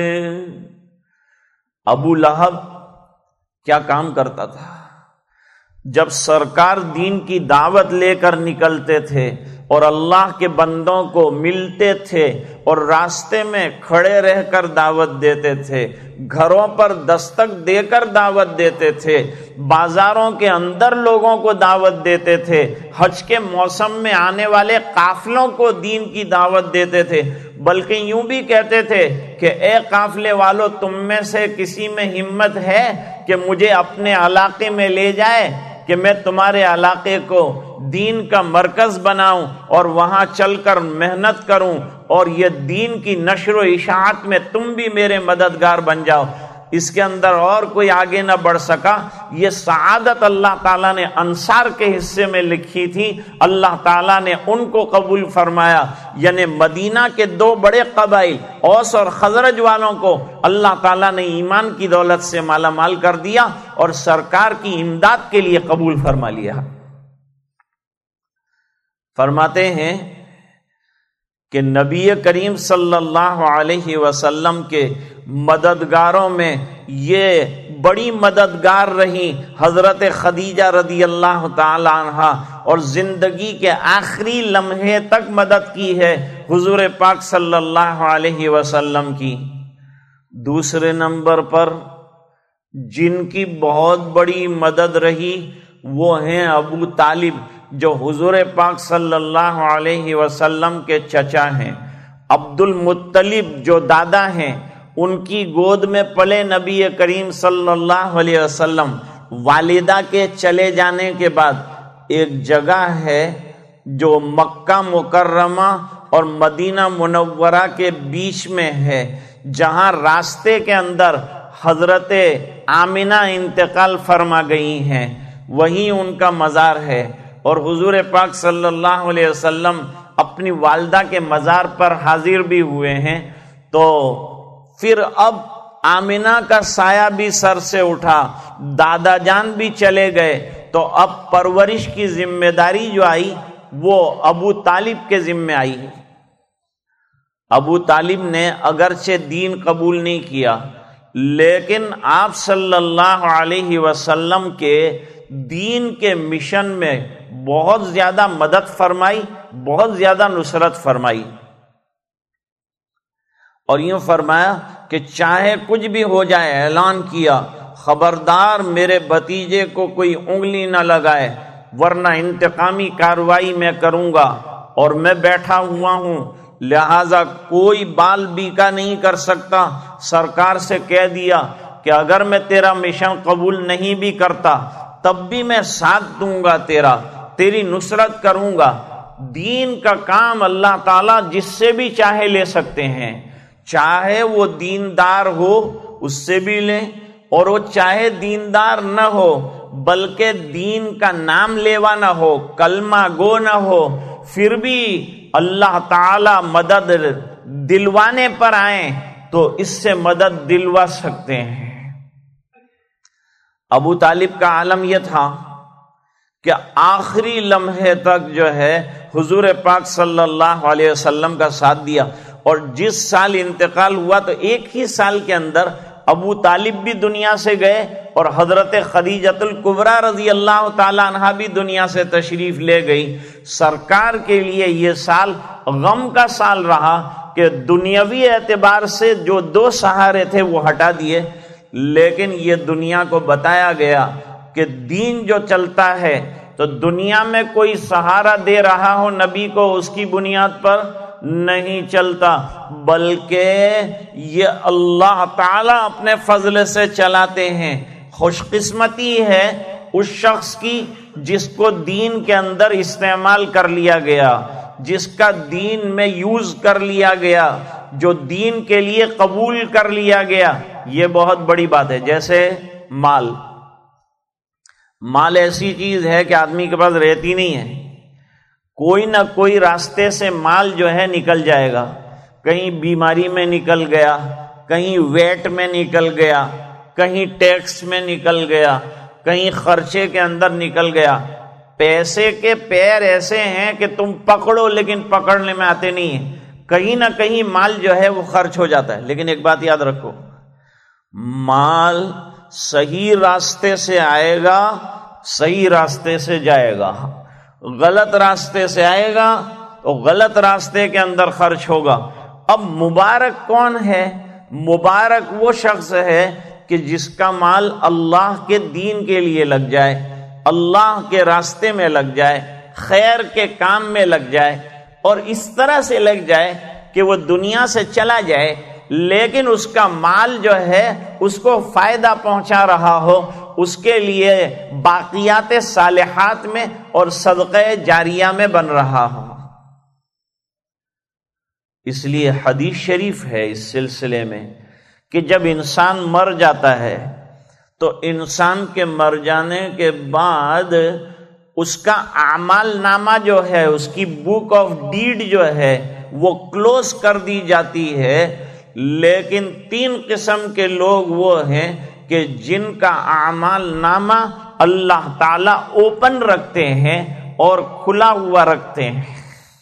ابو لہب کیا کام کرتا تھا؟ جب سرکار دین کی دعوت لے کر نکلتے تھے اور اللہ کے بندوں کو ملتے تھے اور راستے میں کھڑے رہ کر دعوت دیتے تھے، گھروں پر دستک دے کر دعوت دیتے تھے، بازاروں کے اندر لوگوں کو دعوت دیتے تھے، حج کے موسم میں آنے والے قافلوں کو دین کی دعوت دیتے تھے، بلکہ یوں بھی کہتے تھے کہ اے قافلے والو، تم میں سے کسی میں ہمت ہے کہ مجھے اپنے علاقے میں لے جائے کہ میں تمہارے علاقے کو دین کا مرکز بناؤں اور وہاں چل کر محنت کروں اور یہ دین کی نشر و اشاعت میں تم بھی میرے مددگار بن جاؤ۔ اس کے اندر اور کوئی آگے نہ بڑھ سکا۔ یہ سعادت اللہ تعالیٰ نے انصار کے حصے میں لکھی تھی، اللہ تعالیٰ نے ان کو قبول فرمایا، یعنی مدینہ کے دو بڑے قبائل اوس اور خزرج والوں کو اللہ تعالیٰ نے ایمان کی دولت سے مالا مال کر دیا اور سرکار کی امداد کے لیے قبول فرما لیا۔ فرماتے ہیں کہ نبی کریم صلی اللہ علیہ وسلم کے مددگاروں میں یہ بڑی مددگار رہی حضرت خدیجہ رضی اللہ تعالی عنہا، اور زندگی کے آخری لمحے تک مدد کی ہے حضور پاک صلی اللہ علیہ وسلم کی۔ دوسرے نمبر پر جن کی بہت بڑی مدد رہی وہ ہیں ابو طالب، جو حضور پاک صلی اللہ علیہ وسلم کے چچا ہیں، عبد المطلب جو دادا ہیں، ان کی گود میں پلے نبی کریم صلی اللہ علیہ وسلم۔ والدہ کے چلے جانے کے بعد ایک جگہ ہے جو مکہ مکرمہ اور مدینہ منورہ کے بیچ میں ہے، جہاں راستے کے اندر حضرت آمنہ انتقال فرما گئی ہیں، وہیں ان کا مزار ہے، اور حضور پاک صلی اللہ علیہ وسلم اپنی والدہ کے مزار پر حاضر بھی ہوئے ہیں۔ تو پھر اب آمنہ کا سایہ بھی سر سے اٹھا، دادا جان بھی چلے گئے، تو اب پرورش کی ذمہ داری جو آئی وہ ابو طالب کے ذمہ آئی۔ ابو طالب نے اگرچہ دین قبول نہیں کیا، لیکن آپ صلی اللہ علیہ وسلم کے دین کے مشن میں بہت زیادہ مدد فرمائی، بہت زیادہ نصرت فرمائی، اور یوں فرمایا کہ چاہے کچھ بھی ہو جائے، اعلان کیا خبردار میرے بھتیجے کو کوئی انگلی نہ لگائے ورنہ انتقامی کارروائی میں کروں گا، اور میں بیٹھا ہوا ہوں، لہذا کوئی بال بیکا نہیں کر سکتا۔ سرکار سے کہہ دیا کہ اگر میں تیرا مشن قبول نہیں بھی کرتا تب بھی میں ساتھ دوں گا، تیری نصرت کروں گا۔ دین کا کام اللہ تعالیٰ جس سے بھی چاہے لے سکتے ہیں، چاہے وہ دیندار ہو اس سے بھی لیں، اور وہ چاہے دیندار نہ ہو بلکہ دین کا نام لیوا نہ ہو، کلمہ گو نہ ہو، پھر بھی اللہ تعالیٰ مدد دلوانے پر آئیں تو اس سے مدد دلوا سکتے ہیں۔ ابو طالب کا عالم یہ تھا کہ آخری لمحے تک جو ہے حضور پاک صلی اللہ علیہ وسلم کا ساتھ دیا، اور جس سال انتقال ہوا تو ایک ہی سال کے اندر ابو طالب بھی دنیا سے گئے اور حضرت خدیجۃ الکبریٰ رضی اللہ تعالی عنہا بھی دنیا سے تشریف لے گئی۔ سرکار کے لیے یہ سال غم کا سال رہا کہ دنیاوی اعتبار سے جو دو سہارے تھے وہ ہٹا دیے، لیکن یہ دنیا کو بتایا گیا کہ دین جو چلتا ہے تو دنیا میں کوئی سہارا دے رہا ہو نبی کو اس کی بنیاد پر نہیں چلتا، بلکہ یہ اللہ تعالیٰ اپنے فضل سے چلاتے ہیں۔ خوش قسمتی ہے اس شخص کی جس کو دین کے اندر استعمال کر لیا گیا، جس کا دین میں یوز کر لیا گیا، جو دین کے لیے قبول کر لیا گیا، یہ بہت بڑی بات ہے۔ جیسے مال ایسی چیز ہے کہ آدمی کے پاس رہتی نہیں ہے، کوئی نہ کوئی راستے سے مال جو ہے نکل جائے گا، کہیں بیماری میں نکل گیا، کہیں ویٹ میں نکل گیا، کہیں ٹیکس میں نکل گیا، کہیں خرچے کے اندر نکل گیا۔ پیسے کے پیر ایسے ہیں کہ تم پکڑو لیکن پکڑنے میں آتے نہیں ہیں، کہیں نہ کہیں مال جو ہے وہ خرچ ہو جاتا ہے۔ لیکن ایک بات یاد رکھو، مال صحیح راستے سے آئے گا، صحیح راستے سے جائے گا، غلط راستے سے آئے گا، تو غلط راستے کے اندر خرچ ہوگا۔ اب مبارک کون ہے؟ مبارک وہ شخص ہے کہ جس کا مال اللہ کے دین کے لیے لگ جائے، اللہ کے راستے میں لگ جائے، خیر کے کام میں لگ جائے، اور اس طرح سے لگ جائے کہ وہ دنیا سے چلا جائے لیکن اس کا مال جو ہے اس کو فائدہ پہنچا رہا ہو، اس کے لیے باقیات صالحات میں اور صدقہ جاریہ میں بن رہا ہو۔ اس لیے حدیث شریف ہے اس سلسلے میں کہ جب انسان مر جاتا ہے تو انسان کے مر جانے کے بعد اس کا اعمال نامہ جو ہے، اس کی بک آف ڈیڈ جو ہے وہ کلوز کر دی جاتی ہے، لیکن 3 قسم کے لوگ وہ ہیں کہ جن کا اعمال نامہ اللہ تعالی اوپن رکھتے ہیں اور کھلا ہوا رکھتے ہیں۔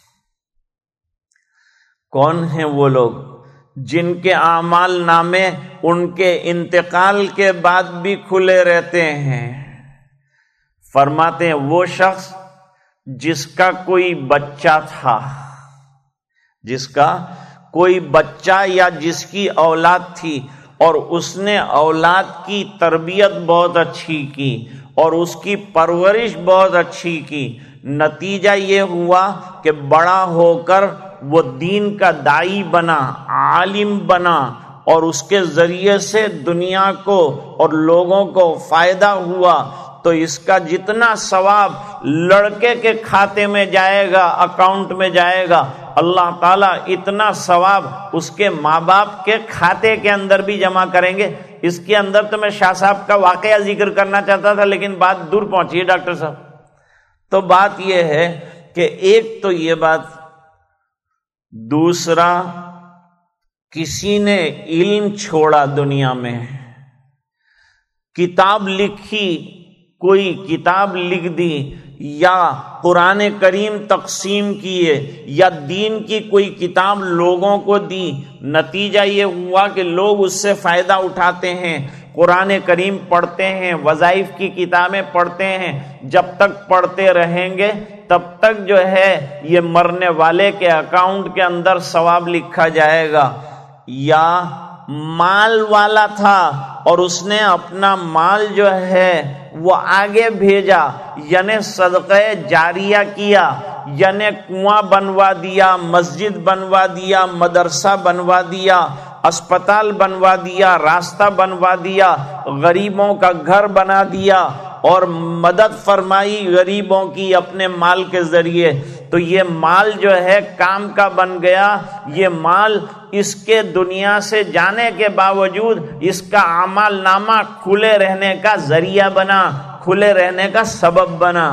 کون ہیں وہ لوگ؟ جن کے اعمال نامے ان کے انتقال کے بعد بھی کھلے رہتے ہیں۔ فرماتے ہیں وہ شخص جس کا کوئی بچہ تھا، جس کا کوئی بچہ یا جس کی اولاد تھی اور اس نے اولاد کی تربیت بہت اچھی کی اور اس کی پرورش بہت اچھی کی، نتیجہ یہ ہوا کہ بڑا ہو کر وہ دین کا داعی بنا، عالم بنا، اور اس کے ذریعے سے دنیا کو اور لوگوں کو فائدہ ہوا، تو اس کا جتنا ثواب لڑکے کے کھاتے میں جائے گا، اکاؤنٹ میں جائے گا، اللہ تعالیٰ اتنا ثواب اس کے ماں باپ کے کھاتے کے اندر بھی جمع کریں گے۔ اس کے اندر تو میں شاہ صاحب کا واقعہ ذکر کرنا چاہتا تھا لیکن بات دور پہنچی ہے ڈاکٹر صاحب۔ تو بات یہ ہے کہ ایک تو یہ بات، دوسرا کسی نے علم چھوڑا دنیا میں، کتاب لکھی، کوئی کتاب لکھ دی یا قرآن کریم تقسیم کیے یا دین کی کوئی کتاب لوگوں کو دی، نتیجہ یہ ہوا کہ لوگ اس سے فائدہ اٹھاتے ہیں، قرآن کریم پڑھتے ہیں، وظائف کی کتابیں پڑھتے ہیں، جب تک پڑھتے رہیں گے تب تک جو ہے یہ مرنے والے کے اکاؤنٹ کے اندر ثواب لکھا جائے گا۔ یا مال والا تھا اور اس نے اپنا مال جو ہے وہ آگے بھیجا، یعنی صدقہ جاریہ کیا، یعنی کنواں بنوا دیا، مسجد بنوا دیا، مدرسہ بنوا دیا، اسپتال بنوا دیا، راستہ بنوا دیا، غریبوں کا گھر بنا دیا اور مدد فرمائی غریبوں کی اپنے مال کے ذریعے، تو یہ مال جو ہے کام کا بن گیا۔ یہ مال اس کے دنیا سے جانے کے باوجود اس کا اعمال نامہ کھلے رہنے کا ذریعہ بنا، کھلے رہنے کا سبب بنا۔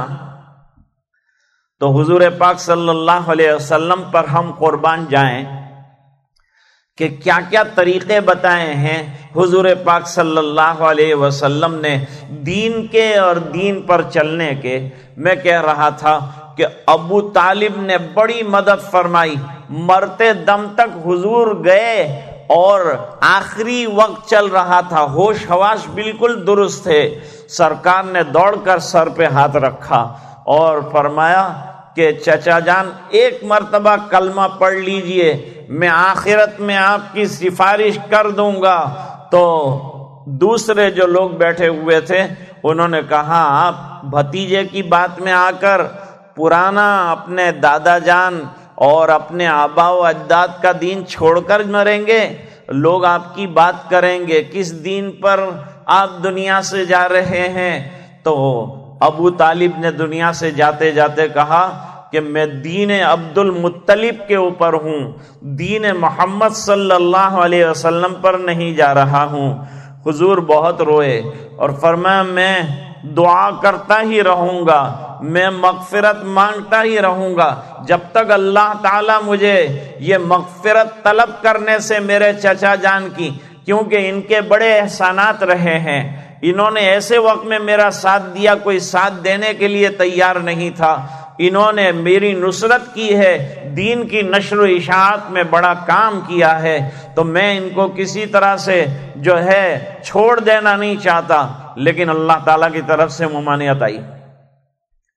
تو حضور پاک صلی اللہ علیہ وسلم پر ہم قربان جائیں کہ کیا کیا طریقے بتائے ہیں حضور پاک صلی اللہ علیہ وسلم نے دین کے اور دین پر چلنے کے۔ میں کہہ رہا تھا کہ ابو طالب نے بڑی مدد فرمائی، مرتے دم تک حضور گئے اور آخری وقت چل رہا تھا، ہوش حواس بالکل درست تھے، سرکار نے دوڑ کر سر پہ ہاتھ رکھا اور فرمایا کہ چچا جان ایک مرتبہ کلمہ پڑھ لیجئے، میں آخرت میں آپ کی سفارش کر دوں گا۔ تو دوسرے جو لوگ بیٹھے ہوئے تھے انہوں نے کہا آپ بھتیجے کی بات میں آ کر پرانا اپنے دادا جان اور اپنے آبا و اجداد کا دین چھوڑ کر مریں گے، لوگ آپ کی بات کریں گے، کس دین پر آپ دنیا سے جا رہے ہیں؟ تو ابو طالب نے دنیا سے جاتے جاتے کہا کہ میں دین عبد المطلب کے اوپر ہوں، دین محمد صلی اللہ علیہ وسلم پر نہیں جا رہا ہوں۔ حضور بہت روئے اور فرمایا میں دعا کرتا ہی رہوں گا، میں مغفرت مانگتا ہی رہوں گا جب تک اللہ تعالیٰ مجھے یہ مغفرت طلب کرنے سے میرے چچا جان کی، کیونکہ ان کے بڑے احسانات رہے ہیں، انہوں نے ایسے وقت میں میرا ساتھ دیا کوئی ساتھ دینے کے لیے تیار نہیں تھا، انہوں نے میری نصرت کی ہے، دین کی نشر و اشاعت میں بڑا کام کیا ہے، تو میں ان کو کسی طرح سے جو ہے چھوڑ دینا نہیں چاہتا، لیکن اللہ تعالیٰ کی طرف سے ممانعت آئی۔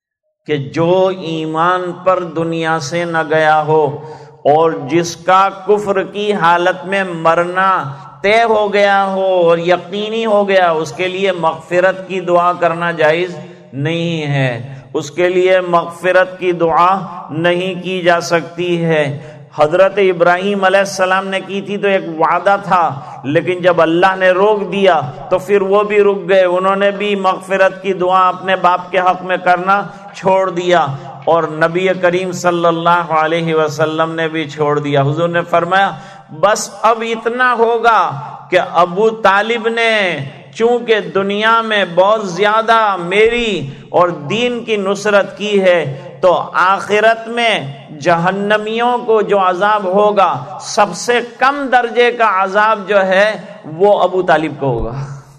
کہ جو ایمان پر دنیا سے نہ گیا ہو اور جس کا کفر کی حالت میں مرنا طے ہو گیا ہو اور یقینی ہو گیا، اس کے لیے مغفرت کی دعا کرنا جائز نہیں ہے، اس کے لیے مغفرت کی دعا نہیں کی جا سکتی ہے۔ حضرت ابراہیم علیہ السلام نے کی تھی تو ایک وعدہ تھا، لیکن جب اللہ نے روک دیا تو پھر وہ بھی رک گئے، انہوں نے بھی مغفرت کی دعا اپنے باپ کے حق میں کرنا چھوڑ دیا، اور نبی کریم صلی اللہ علیہ وسلم نے بھی چھوڑ دیا۔ حضور نے فرمایا بس اب اتنا ہوگا کہ ابو طالب نے چونکہ دنیا میں بہت زیادہ میری اور دین کی نصرت کی ہے، تو آخرت میں جہنمیوں کو جو عذاب ہوگا سب سے کم درجے کا عذاب جو ہے وہ ابو طالب کو ہوگا۔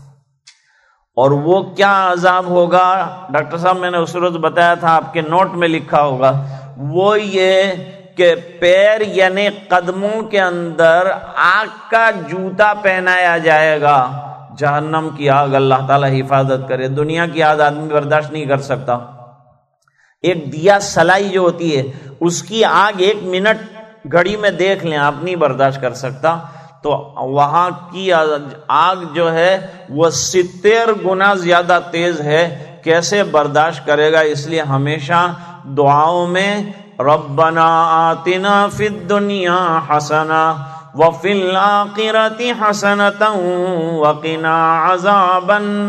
اور وہ کیا عذاب ہوگا ڈاکٹر صاحب، میں نے اس روز بتایا تھا، آپ کے نوٹ میں لکھا ہوگا، وہ یہ کہ پیر یعنی قدموں کے اندر آگ کا جوتا پہنایا جائے گا۔ جہنم کی آگ، اللہ تعالی حفاظت کرے، دنیا کی آگ آدمی برداشت نہیں کر سکتا۔ ایک دیا سلائی جو ہوتی ہے اس کی آگ 1 منٹ گھڑی میں دیکھ لیں آپ نہیں برداشت کر سکتا، تو وہاں کی آگ جو ہے وہ 70 گنا زیادہ تیز ہے، کیسے برداشت کرے گا؟ اس لیے ہمیشہ دعاؤں میں ربنا آتنا فی الدنیا حسنہ وفی الآخرۃ حسنۃ وقنا عذاب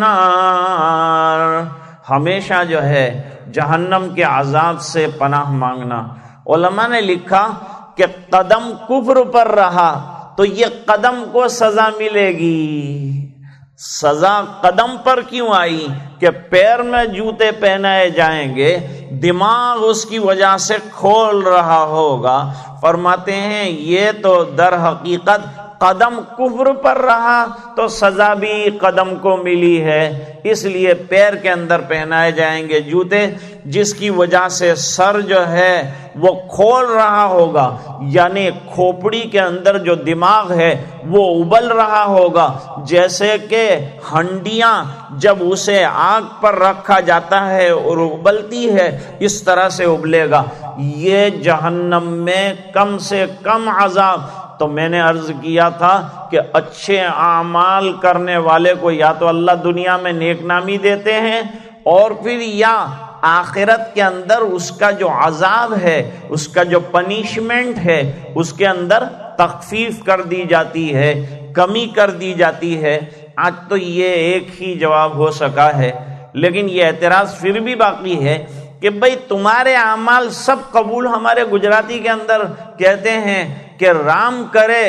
النار، ہمیشہ جو ہے جہنم کے عذاب سے پناہ مانگنا۔ علماء نے لکھا کہ قدم کفر پر رہا تو یہ قدم کو سزا ملے گی۔ سزا قدم پر کیوں آئی؟ کہ پیر میں جوتے پہنائے جائیں گے، دماغ اس کی وجہ سے کھول رہا ہوگا۔ فرماتے ہیں یہ تو در حقیقت قدم کفر پر رہا تو سزا بھی قدم کو ملی ہے، اس لیے پیر کے اندر پہنائے جائیں گے جوتے جس کی وجہ سے سر جو ہے وہ کھول رہا ہوگا، یعنی کھوپڑی کے اندر جو دماغ ہے وہ ابل رہا ہوگا، جیسے کہ ہنڈیاں جب اسے آگ پر رکھا جاتا ہے اور ابلتی ہے اس طرح سے ابلے گا۔ یہ جہنم میں کم سے کم عذاب۔ تو میں نے عرض کیا تھا کہ اچھے اعمال کرنے والے کو یا تو اللہ دنیا میں نیک نامی دیتے ہیں، اور پھر یا آخرت کے اندر اس کا جو عذاب ہے، اس کا جو پنشمنٹ ہے، اس کے اندر تخفیف کر دی جاتی ہے، کمی کر دی جاتی ہے۔ آج تو یہ ایک ہی جواب ہو سکا ہے، لیکن یہ اعتراض پھر بھی باقی ہے کہ بھئی تمہارے اعمال سب قبول، ہمارے گجراتی کے اندر کہتے ہیں کہ رام کرے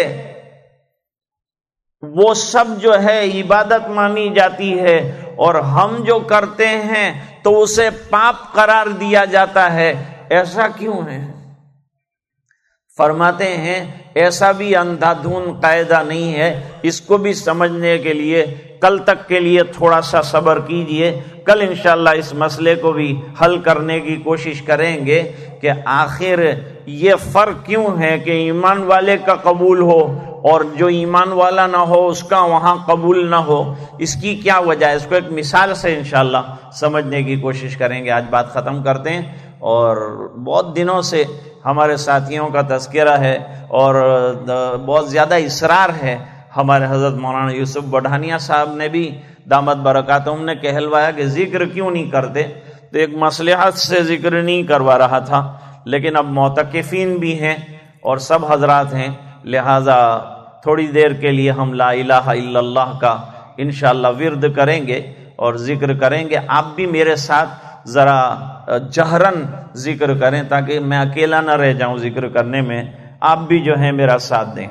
وہ سب جو ہے عبادت مانی جاتی ہے، اور ہم جو کرتے ہیں تو اسے پاپ قرار دیا جاتا ہے۔ ایسا کیوں ہے؟ فرماتے ہیں ایسا بھی اندھا دھون قاعدہ نہیں ہے، اس کو بھی سمجھنے کے لیے کل تک کے لیے تھوڑا سا صبر کیجئے، کل انشاءاللہ اس مسئلے کو بھی حل کرنے کی کوشش کریں گے کہ آخر یہ فرق کیوں ہے کہ ایمان والے کا قبول ہو اور جو ایمان والا نہ ہو اس کا وہاں قبول نہ ہو، اس کی کیا وجہ ہے؟ اس کو ایک مثال سے انشاءاللہ سمجھنے کی کوشش کریں گے۔ آج بات ختم کرتے ہیں، اور بہت دنوں سے ہمارے ساتھیوں کا تذکرہ ہے اور بہت زیادہ اصرار ہے، ہمارے حضرت مولانا یوسف بڑھانیہ صاحب نے بھی دامت برکاتہم نے کہلوایا کہ ذکر کیوں نہیں کرتے، تو ایک مصلحت سے ذکر نہیں کروا رہا تھا، لیکن اب معتکفین بھی ہیں اور سب حضرات ہیں، لہذا تھوڑی دیر کے لیے ہم لا الہ الا اللہ کا انشاءاللہ ورد کریں گے اور ذکر کریں گے۔ آپ بھی میرے ساتھ ذرا جہرن ذکر کریں تاکہ میں اکیلا نہ رہ جاؤں ذکر کرنے میں، آپ بھی جو ہیں میرا ساتھ دیں۔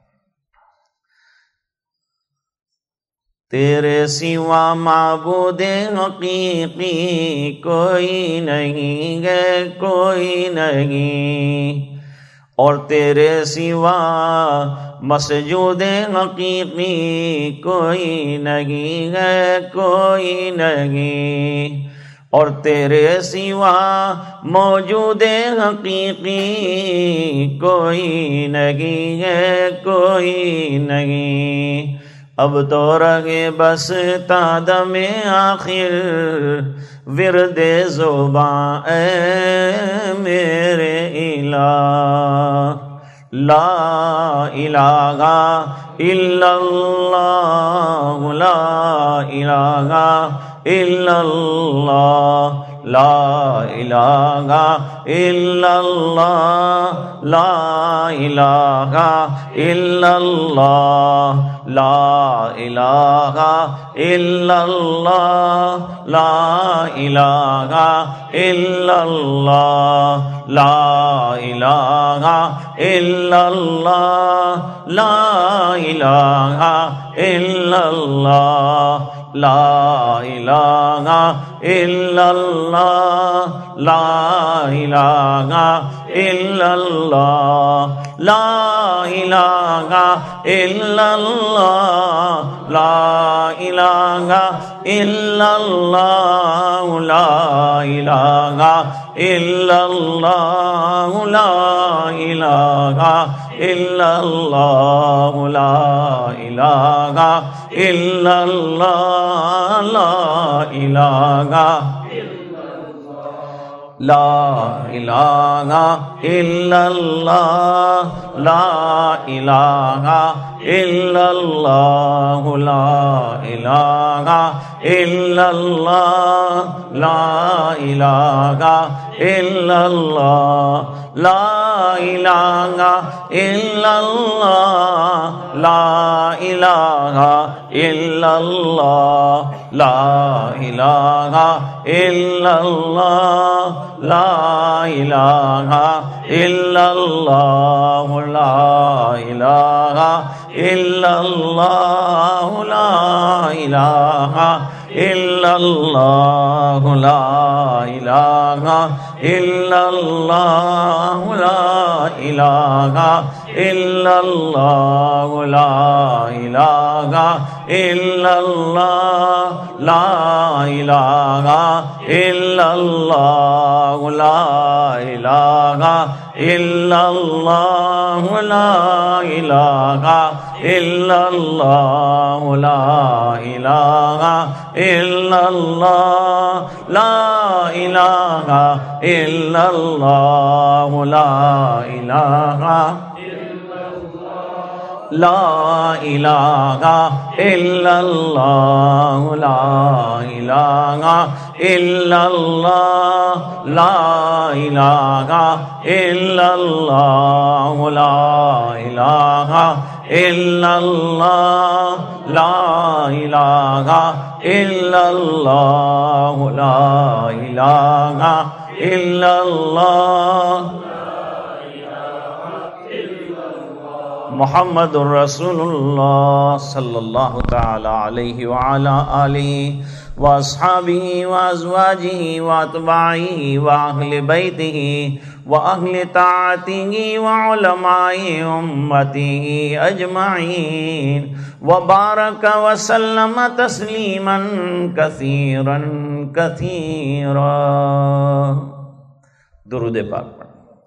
تیرے سوا معبود حقیقی کوئی نہیں ہے، کوئی نہیں، اور تیرے سوا مسجود حقیقی کوئی نہیں ہے، کوئی نہیں، اور تیرے سوا موجود حقیقی کوئی نہیں ہے، کوئی نہیں۔ اب تو رہے بس تا دم آخر ورد زباں اے میرے الہ، لا الہ الا اللہ، لا الہ الا اللہ، لا الہ الا اللہ، لا الہ الا اللہ، لا الہ الا اللہ، لا الہ الا اللہ، لا الہ الا اللہ، لا الہ الا اللہ، لا الہ الا اللہ، لا الہ الا اللہ، لا الہ الا اللہ، لا الہ الا اللہ، لا الہ الا اللہ، لا الہ الا اللہ، لا الہ الا اللہ، لا الہ لا الہ الا اللہ، لا الہ الا اللہ، لا الہ الا اللہ، لا الہ الا اللہ، لا الہ الا اللہ، لا الہ الا اللہ، لا الہ الا اللہ، لا الہ الا اللہ، لا الہ الا اللہ، لا الہ الا اللہ، لا الہ الا اللہ، لا الہ الا اللہ، لا الہ الا اللہ، لا الہ الا اللہ، لا الہ الا اللہ، لا الہ الا اللہ، لا الہ الا اللہ، لا الہ الا اللہ، لا الہ لا الہ الا اللہ، لا الہ الا اللہ، لا الہ الا اللہ، لا الہ الا اللہ، لا الہ الا اللہ، لا الہ الا اللہ، محمد الرسول اللہ صلی اللہ تعالی علیہ وعلا آلہ واصحابہ وازواجہ واتباعہ واہل بیتہ واہل طاعتہ وعلماء امتہ اجمعین وبارک وسلم تسلیما کثیرا کثیرا۔ درود پاک پڑھ۔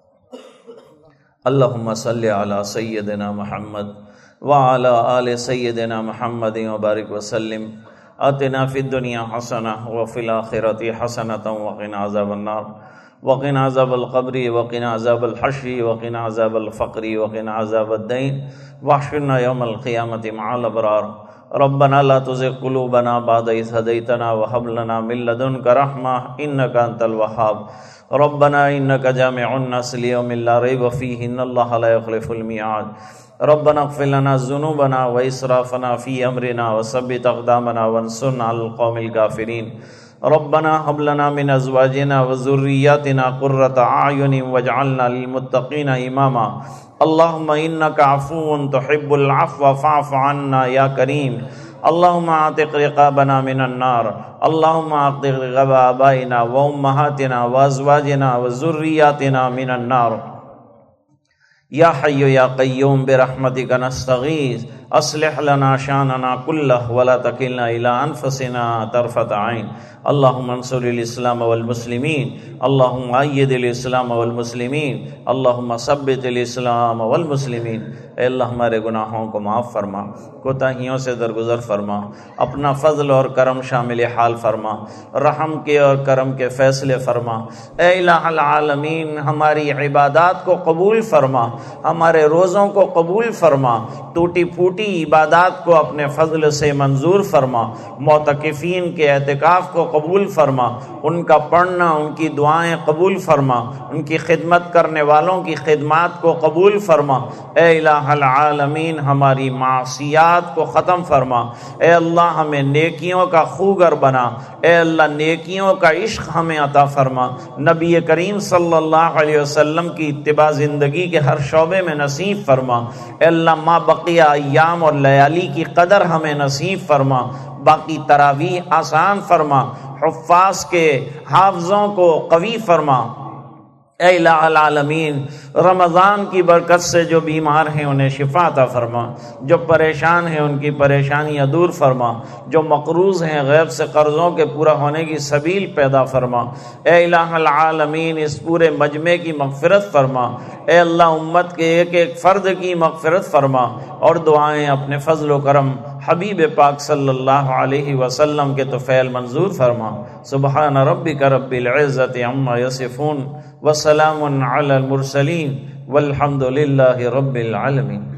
اللہم صلی علی سیدنا محمد وعلی آل سیدنا محمد وبارک وسلم۔ آتنا فی الدنیا حسنہ وفی الآخرۃ حسنۃ وقنا عذاب النار وقنا عذاب القبر وقنا عذاب الحشر وقنا عذاب الفقر وقنا عذاب الدین واحشرنا یوم القیامۃ مع الابرار۔ ربنا لا تزغ قلوبنا بعد إذ هديتنا وهب لنا من لدنك رحمة إنك أنت الوهاب۔ ربنا إنك جامع الناس ليوم لا ريب فيه إن الله لا يخلف الميعاد۔ ربنا اغفر لنا ذنوبنا وإسرافنا في أمرنا وثبت أقدامنا وانصرنا على القوم الكافرين۔ ربنا هب لنا من أزواجنا وذرياتنا قرة أعين واجعلنا للمتقين إماما۔ اللهم إنك عفو تحب العفو فاعف عنا يا كريم۔ اللهم اعتق رقابنا من النار، اللهم اعتق رقاب آبائنا وأمهاتنا وأزواجنا وذرياتنا من النار۔ یا حی یا قیوم برحمتک نستغیث اصلح لنا شاننا كله ولا تکلنا الى انفسنا طرفة عین۔ اللهم انصر الاسلام والمسلمین، اللهم أيد الاسلام والمسلمین، اللهم ثبت الاسلام والمسلمین۔ اے اللہ ہمارے گناہوں کو معاف فرما، کوتاہیوں سے درگزر فرما، اپنا فضل اور کرم شامل حال فرما، رحم کے اور کرم کے فیصلے فرما۔ اے الہ العالمین ہماری عبادات کو قبول فرما، ہمارے روزوں کو قبول فرما، ٹوٹی پھوٹی عبادات کو اپنے فضل سے منظور فرما، معتکفین کے اعتکاف کو قبول فرما، ان کا پڑھنا، ان کی دعائیں قبول فرما، ان کی خدمت کرنے والوں کی خدمات کو قبول فرما۔ اے الہ العالمین ہماری معصیات کو ختم فرما۔ اے اللہ ہمیں نیکیوں کا خوگر بنا، اے اللہ نیکیوں کا عشق ہمیں عطا فرما، نبی کریم صلی اللہ علیہ وسلم کی اتباع زندگی کے ہر شعبے میں نصیب فرما۔ اے اللہ ما بقیہ ایام اور لیالی کی قدر ہمیں نصیب فرما، باقی تراویح آسان فرما، حفاظ کے حافظوں کو قوی فرما۔ اے الہ العالمین رمضان کی برکت سے جو بیمار ہیں انہیں شفا عطا فرما، جو پریشان ہیں ان کی پریشانیاں دور فرما، جو مقروض ہیں غیب سے قرضوں کے پورا ہونے کی سبیل پیدا فرما۔ اے الہ العالمین اس پورے مجمع کی مغفرت فرما، اے اللہ امت کے ایک ایک فرد کی مغفرت فرما، اور دعائیں اپنے فضل و کرم حبیب پاک صلی اللہ علیہ وسلم کے طفیل منظور فرما۔ سبحان ربک رب العزت عما یصفون وسلام علی المرسلین والحمد للہ رب العالمین۔